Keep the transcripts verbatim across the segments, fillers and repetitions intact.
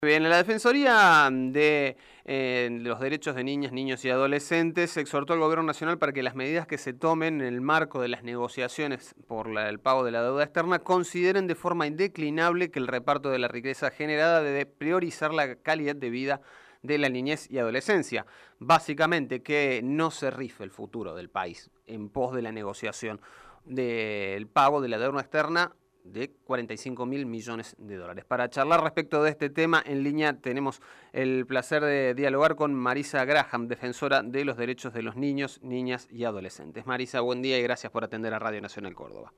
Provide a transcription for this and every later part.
Bien, la Defensoría de eh, los Derechos de Niñas, Niños y Adolescentes exhortó al Gobierno Nacional para que las medidas que se tomen en el marco de las negociaciones por la- el pago de la deuda externa consideren de forma indeclinable que el reparto de la riqueza generada debe priorizar la calidad de vida de la niñez y adolescencia. Básicamente, que no se rife el futuro del país en pos de la negociación del pago de la deuda externa de cuarenta y cinco mil millones de dólares. Para charlar respecto de este tema, en línea tenemos el placer de dialogar con Marisa Graham, defensora de los derechos de los niños, niñas y adolescentes. Marisa, buen día y gracias por atender a Radio Nacional Córdoba.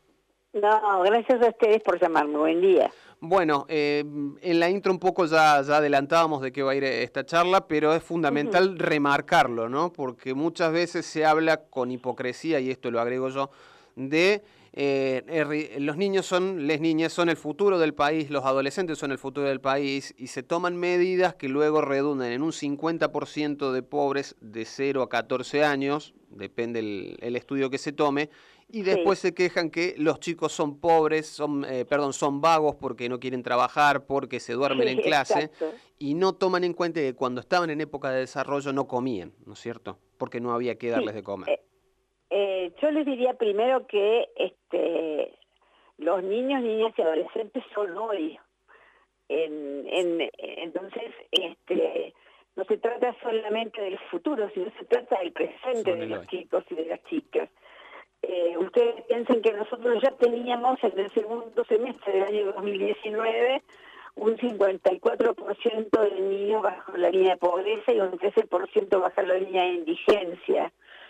No, gracias a ustedes por llamarme. Buen día. Bueno, eh, en la intro un poco ya, ya adelantábamos de qué va a ir esta charla, pero es Ujú. fundamental remarcarlo, ¿no? Porque muchas veces se habla con hipocresía, y esto lo agrego yo, de eh, er, los niños son, les niñas son el futuro del país, los adolescentes son el futuro del país, y se toman medidas que luego redundan en un cincuenta por ciento de pobres de cero a catorce años, depende el, el estudio que se tome, y Sí, después se quejan que los chicos son pobres, son, eh, perdón, son vagos porque no quieren trabajar, porque se duermen sí, en clase, exacto. y no toman en cuenta que cuando estaban en época de desarrollo no comían, ¿no es cierto? Porque no había que darles Sí, de comer. eh, eh, yo les diría primero que este, los niños, niñas y adolescentes son hoy. En, en- entonces, este, no se trata solamente del futuro, sino se trata del presente Son de el los hoy. chicos y de las chicas. Eh, ustedes piensen que nosotros ya teníamos en el segundo semestre del año dos mil diecinueve un cincuenta y cuatro por ciento de niños bajo la línea de pobreza y un trece por ciento bajo la línea de indigencia.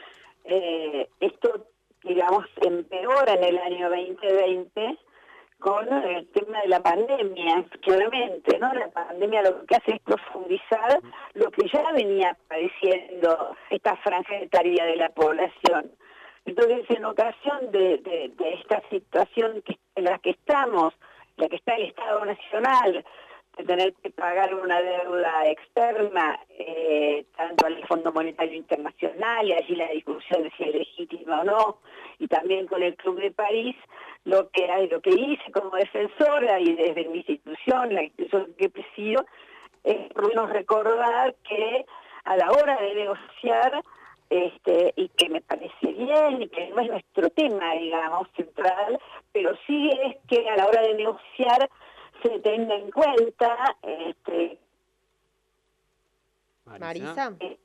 Eh, esto, digamos, empeora en el año veinte veinte con el tema de la pandemia, claramente, ¿no? La pandemia lo que hace es profundizar lo que ya venía padeciendo esta franja etaria de la población. Entonces, en ocasión de, de, de esta situación que, en la que estamos, en la que está el Estado Nacional, de tener que pagar una deuda externa, eh, tanto al Fondo Monetario Internacional, y allí la discusión de si es legítima o no, y también con el Club de París, lo que, lo que hice como defensora y desde mi institución, la institución que presido, es por lo menos recordar que a la hora de negociar, este, y que me parece bien, y que no es nuestro tema, digamos, central, pero sí es que a la hora de negociar se tenga en cuenta, este, Marisa, Marisa, eh,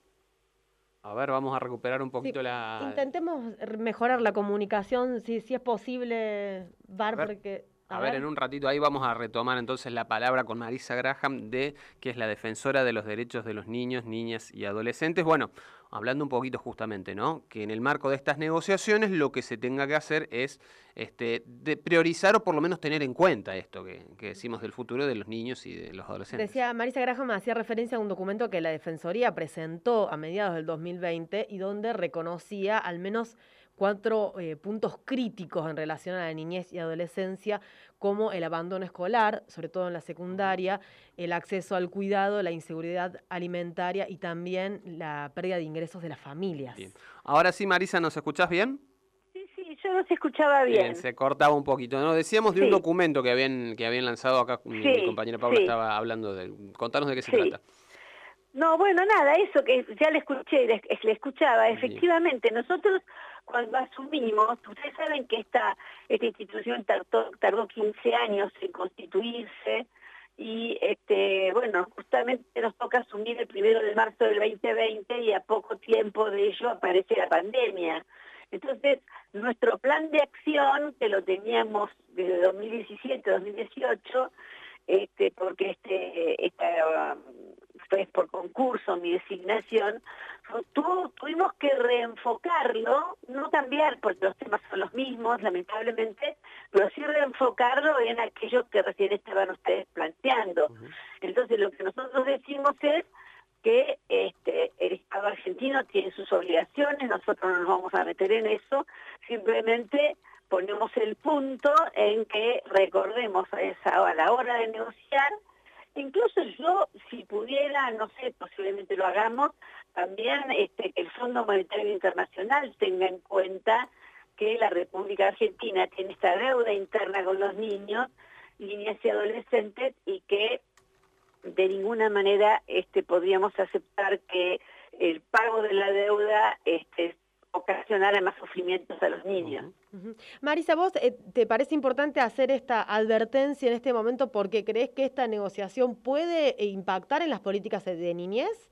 a ver, vamos a recuperar un sí, poquito la... intentemos r- mejorar la comunicación, si, si es posible, A Bar, ver, porque, a a ver, en ver. un ratito ahí vamos a retomar entonces la palabra con Marisa Graham, de que es la defensora de los derechos de los niños, niñas y adolescentes. Bueno, hablando un poquito justamente, ¿no? Que en el marco de estas negociaciones lo que se tenga que hacer es este, de priorizar o por lo menos tener en cuenta esto que, que decimos del futuro de los niños y de los adolescentes. Decía, Marisa Graham hacía referencia a un documento que la Defensoría presentó a mediados del dos mil veinte y donde reconocía al menos cuatro eh, puntos críticos en relación a la niñez y adolescencia, como el abandono escolar, sobre todo en la secundaria, el acceso al cuidado, la inseguridad alimentaria y también la pérdida de ingresos de las Bien. familias. Ahora sí, Marisa, ¿nos escuchás bien? sí, sí, yo no se escuchaba Bien, bien. se cortaba un poquito, ¿no? Decíamos de un Sí, documento que habían, que habían lanzado acá, mi, mi sí, compañera Paula sí, estaba hablando de... Contanos de qué se sí. trata. No, bueno, nada, eso que ya le escuché, le, le escuchaba, Bien. efectivamente, nosotros cuando asumimos, ustedes saben que esta, esta institución tardó, tardó quince años en constituirse, y este, bueno, justamente nos toca asumir el primero de marzo del veinte veinte, y a poco tiempo de ello aparece la pandemia. Entonces, nuestro plan de acción, que lo teníamos desde dos mil diecisiete, dos mil dieciocho, este, porque este, esta, fue por concurso mi designación, tu, tuvimos que reenfocarlo, no cambiar porque los temas son los mismos, lamentablemente, pero sí reenfocarlo en aquello que recién estaban ustedes planteando. Uh-huh. Entonces, lo que nosotros decimos es que este, el Estado argentino tiene sus obligaciones, nosotros no nos vamos a meter en eso, simplemente ponemos el punto en que recordemos a, esa, a la hora de negociar. Incluso yo, si pudiera, no sé, posiblemente lo hagamos, también este, que el Fondo Monetario Internacional tenga en cuenta que la República Argentina tiene esta deuda interna con los niños, niñas y adolescentes, y que de ninguna manera este, podríamos aceptar que el pago de la deuda este, ocasionara más sufrimientos a los niños. Uh-huh. Marisa, ¿vos eh, te parece importante hacer esta advertencia en este momento porque crees que esta negociación puede impactar en las políticas de niñez?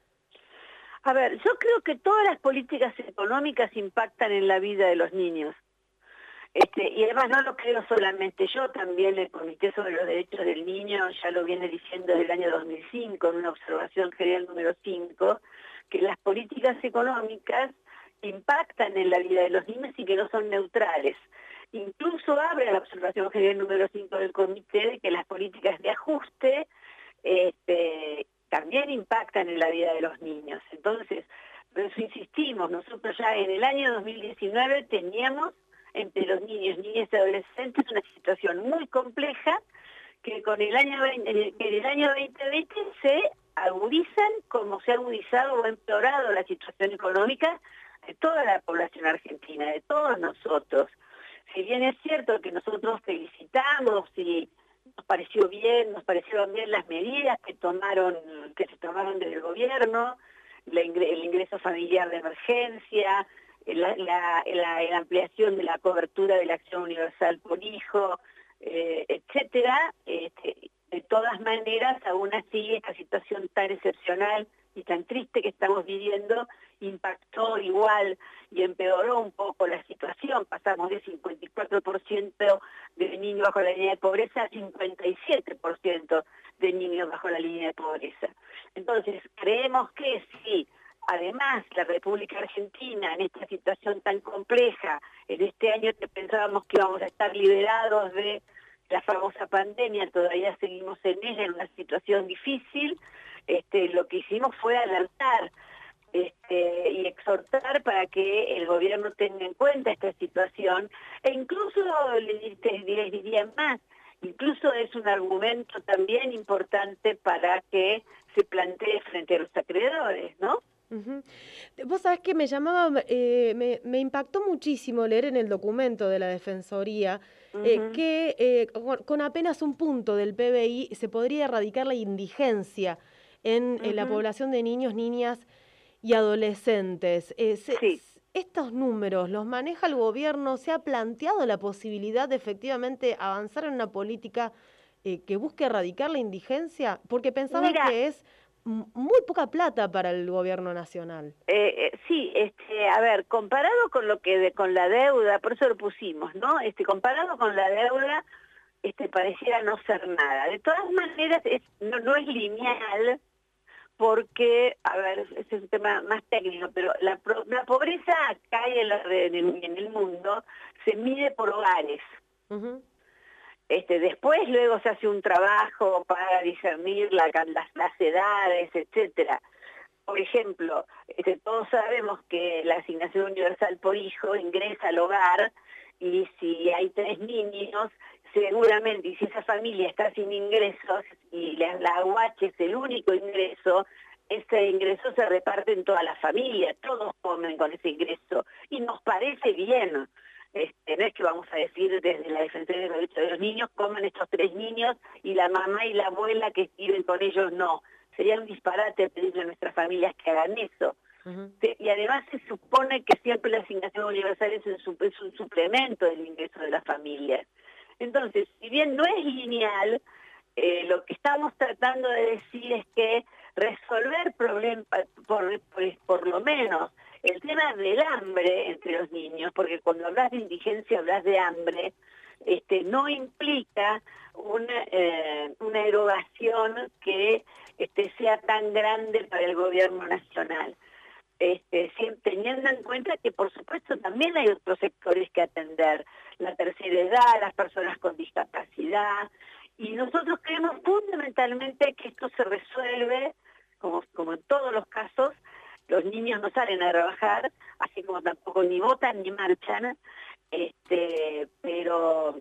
A ver, yo creo que todas las políticas económicas impactan en la vida de los niños. Este, y además no lo creo solamente yo, también el Comité sobre los Derechos del Niño ya lo viene diciendo desde el año dos mil cinco, en una observación general número cinco, que las políticas económicas impactan en la vida de los niños y que no son neutrales. Incluso abre la observación general número cinco del Comité de que las políticas de ajuste este, también impactan en la vida de los niños. Entonces, por eso insistimos, nosotros ya en el año dos mil diecinueve teníamos entre los niños, niñas y adolescentes una situación muy compleja que con el año veinte, que en el año veinte veinte se agudizan como se ha agudizado o empeorado la situación económica de toda la población argentina, de todos nosotros. Si bien es cierto que nosotros felicitamos y nos pareció bien, nos parecieron bien las medidas que tomaron, que se tomaron desde el gobierno, la ingre, el ingreso familiar de emergencia, La, la, la, la ampliación de la cobertura de la acción universal por hijo, eh, etcétera, este, de todas maneras, aún así, esta situación tan excepcional y tan triste que estamos viviendo impactó igual y empeoró un poco la situación. Pasamos de cincuenta y cuatro por ciento de niños bajo la línea de pobreza a cincuenta y siete por ciento de niños bajo la línea de pobreza. Entonces, creemos que sí. Además, la República Argentina, en esta situación tan compleja, en este año que pensábamos que íbamos a estar liberados de la famosa pandemia, todavía seguimos en ella, en una situación difícil, este, lo que hicimos fue alertar este, y exhortar para que el gobierno tenga en cuenta esta situación, e incluso les, les diría más, incluso es un argumento también importante para que se plantee frente a los acreedores, ¿no? Uh-huh. Vos sabés que me llamaba, eh, me, me impactó muchísimo leer en el documento de la Defensoría uh-huh. eh, que eh, con, con apenas un punto del P B I se podría erradicar la indigencia en, uh-huh. en la población de niños, niñas y adolescentes. Eh, se, sí. ¿Estos números los maneja el gobierno? ¿Se ha planteado la posibilidad de efectivamente avanzar en una política eh, que busque erradicar la indigencia? Porque pensaba Mira, que es muy poca plata para el gobierno nacional. Eh, eh, sí, este, a ver, comparado con lo que de, con la deuda, por eso lo pusimos, ¿no? Este, comparado con la deuda, este, pareciera no ser nada. De todas maneras, es, no, no es lineal, porque, a ver, ese es un tema más técnico, pero la, la pobreza acá y en, la, en, el, en el mundo se mide por hogares. Uh-huh. Este, después luego se hace un trabajo para discernir la, las, las edades, etcétera. Por ejemplo, este, todos sabemos que la asignación universal por hijo ingresa al hogar y si hay tres niños, seguramente, y si esa familia está sin ingresos y la, la A U H es el único ingreso, ese ingreso se reparte en toda la familia, todos comen con ese ingreso y nos parece bien. Este, no es que vamos a decir desde la Defensoría de los Derechos de los Niños, coman estos tres niños y la mamá y la abuela que viven con ellos no. Sería un disparate pedirle a nuestras familias que hagan eso. Uh-huh. Y además se supone que siempre la asignación universal es un, es un suplemento del ingreso de las familias. Entonces, si bien no es lineal, eh, lo que estamos tratando de decir es que resolver problemas, por, por, por lo menos, el tema del hambre entre los niños, porque cuando hablas de indigencia hablas de hambre, este, no implica una, eh, una erogación que este, sea tan grande para el gobierno nacional. Este, teniendo en cuenta que por supuesto también hay otros sectores que atender, la tercera edad, las personas con discapacidad, y nosotros creemos fundamentalmente que esto se resuelve, como, como en todos los casos. Los niños no salen a trabajar, así como tampoco ni votan ni marchan, este, pero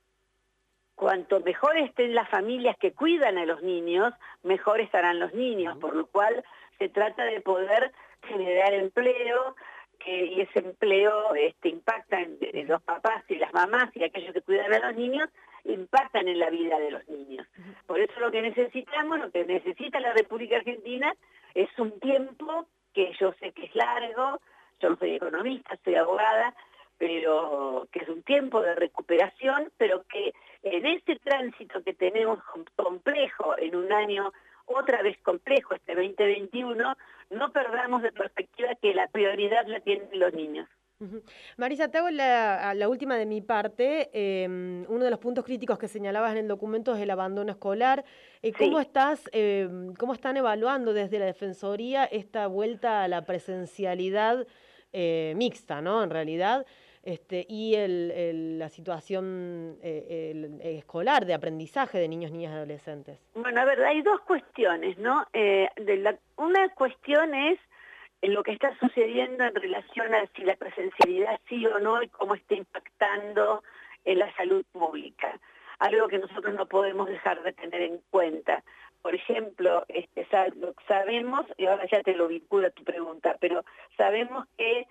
cuanto mejor estén las familias que cuidan a los niños, mejor estarán los niños, por lo cual se trata de poder generar empleo, que, y ese empleo este, impacta en, en los papás y las mamás y aquellos que cuidan a los niños, impactan en la vida de los niños. Por eso lo que necesitamos, lo que necesita la República Argentina es un tiempo que yo sé que es largo, yo no soy economista, soy abogada, pero que es un tiempo de recuperación, pero que en ese tránsito que tenemos complejo en un año otra vez complejo, este veinte veintiuno, no perdamos de perspectiva que la prioridad la tienen los niños. Uh-huh. Marisa, te hago la, la última de mi parte. Eh, uno de los puntos críticos que señalabas en el documento es el abandono escolar. Eh, ¿Cómo Sí. estás, eh, cómo están evaluando desde la Defensoría esta vuelta a la presencialidad eh, mixta, ¿no? En realidad, este, y el, el, la situación eh, el, el escolar de aprendizaje de niños, niñas y adolescentes? Bueno, a ver, hay dos cuestiones, ¿no? Eh, de la, una cuestión es en lo que está sucediendo en relación a si la presencialidad sí o no y cómo está impactando en la salud pública. Algo que nosotros no podemos dejar de tener en cuenta. Por ejemplo, este, sabemos, y ahora ya te lo vinculo a tu pregunta, pero sabemos que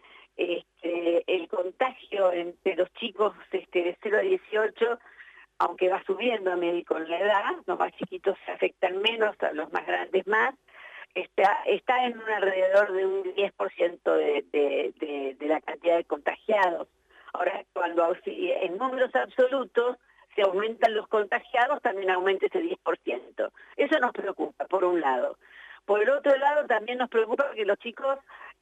este, el contagio entre los chicos este, de cero a dieciocho, aunque va subiendo a medida con la edad, los más chiquitos se afectan menos, los más grandes más, Está, está en un alrededor de un diez por ciento de, de, de, de la cantidad de contagiados. Ahora, cuando en números absolutos se aumentan los contagiados, también aumenta ese diez por ciento. Eso nos preocupa, por un lado. Por el otro lado, también nos preocupa que los chicos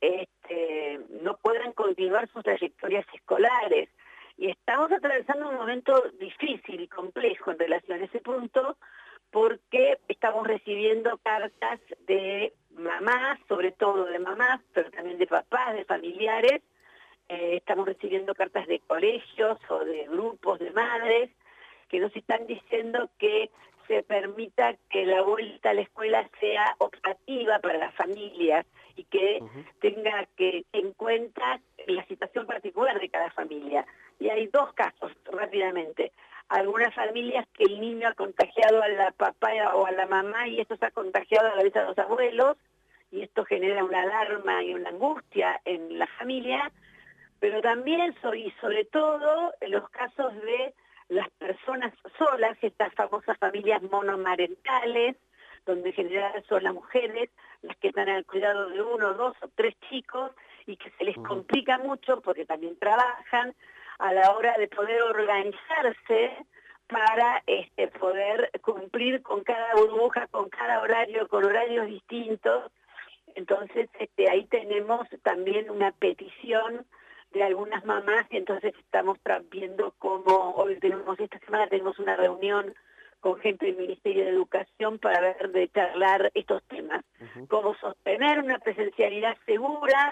este, no puedan continuar sus trayectorias escolares. Y estamos atravesando un momento difícil y complejo en relación a ese punto, porque estamos recibiendo cartas de mamás, sobre todo de mamás, pero también de papás, de familiares. Eh, estamos recibiendo cartas de colegios o de grupos de madres que nos están diciendo que se permita que la vuelta a la escuela sea optativa para las familias y que uh-huh. tenga que en cuenta la situación particular de cada familia. Y hay dos casos, rápidamente. Algunas familias que el niño ha contagiado a la papá o a la mamá y esto se ha contagiado a la vez a los abuelos y esto genera una alarma y una angustia en la familia, pero también y sobre todo en los casos de las personas solas, estas famosas familias monomarentales, donde en general son las mujeres las que están al cuidado de uno, dos o tres chicos y que se les complica mucho porque también trabajan, a la hora de poder organizarse para este, poder cumplir con cada burbuja, con cada horario, con horarios distintos. Entonces este, ahí tenemos también una petición de algunas mamás y entonces estamos viendo cómo, hoy tenemos, esta semana tenemos una reunión con gente del Ministerio de Educación para ver de charlar estos temas. Uh-huh. Cómo sostener una presencialidad segura,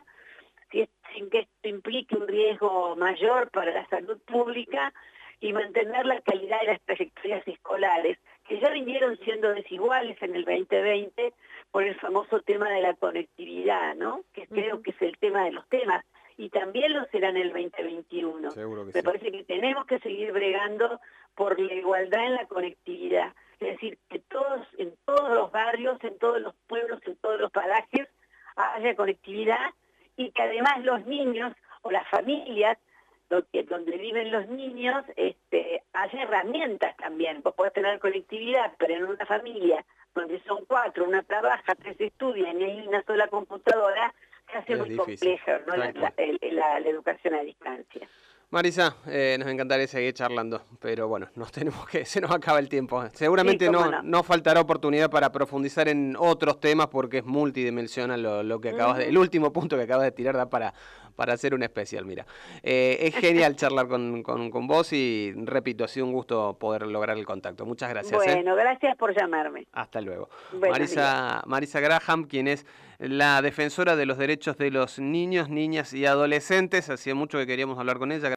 sin que esto implique un riesgo mayor para la salud pública y mantener la calidad de las trayectorias escolares, que ya vinieron siendo desiguales en el veinte veinte por el famoso tema de la conectividad, ¿no? Que uh-huh. creo que es el tema de los temas, y también lo será en el veinte veintiuno. Seguro que Me sí. parece que tenemos que seguir bregando por la igualdad en la conectividad, es decir, que todos, en todos los barrios, en todos los pueblos, en todos los parajes, haya conectividad, y que además los niños o las familias donde, donde viven los niños este, haya herramientas también. Vos podés tener conectividad, pero en una familia donde son cuatro, una trabaja, tres estudian y hay una sola computadora, se hace es muy difícil. compleja, ¿no? la, la, la, la educación a distancia. Marisa, eh, nos encantaría seguir charlando, pero bueno, nos tenemos que, se nos acaba el tiempo. Seguramente sí, no, no. no faltará oportunidad para profundizar en otros temas porque es multidimensional lo, lo que acabas de, el último punto que acabas de tirar da para, para hacer un especial, mira. Eh, es genial charlar con, con, con vos y repito, ha sido un gusto poder lograr el contacto. Muchas gracias. Bueno, ¿eh? gracias por llamarme. Hasta luego. Buenos Marisa, días. Marisa Graham, quien es la defensora de los derechos de los niños, niñas y adolescentes. Hacía mucho que queríamos hablar con ella.